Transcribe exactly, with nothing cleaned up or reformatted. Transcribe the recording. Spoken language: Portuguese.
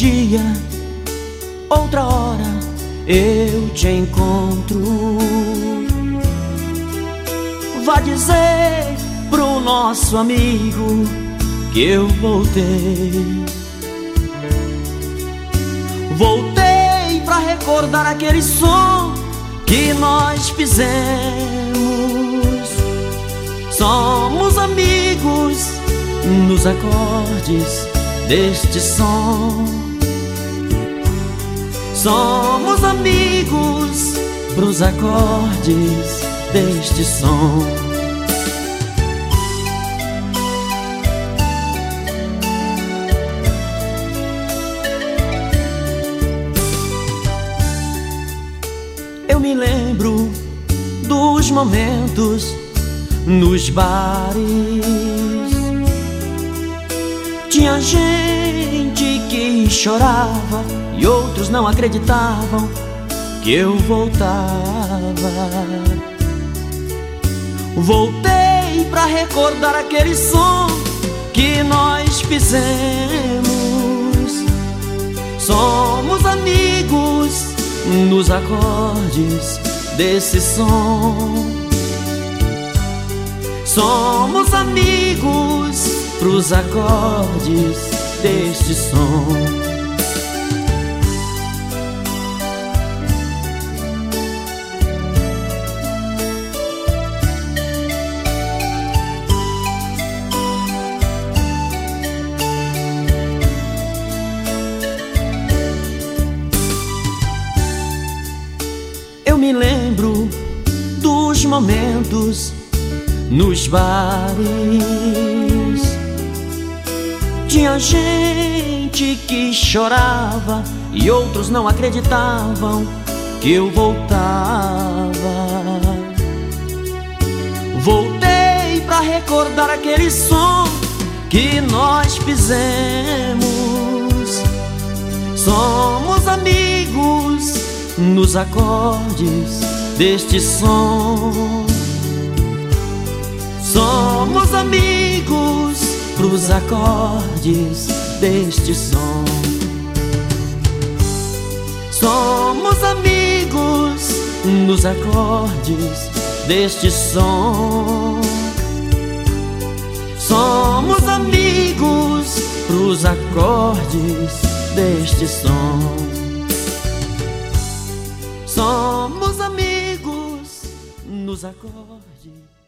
dia, outra hora eu te encontro. Vá dizer pro nosso amigo que eu voltei. Voltei pra recordar aquele som que nós fizemos. Somos amigos nos acordes deste som. Somos amigos pros acordes deste som. Eu me lembro dos momentos nos bares. Tinha gente que chorava e outros não acreditavam que eu voltava. Voltei pra recordar aquele som que nós fizemos. Somos amigos nos acordes desse som. Somos amigos pros acordes deste som. Eu me lembro dos momentos nos bares. Tinha gente que chorava e outros não acreditavam que eu voltava. Voltei pra recordar aquele som que nós fizemos. Somos amigos nos acordes deste som. Somos amigos pros acordes deste som. Somos amigos nos acordes deste som. Somos amigos pros acordes deste som. Somos amigos nos acordes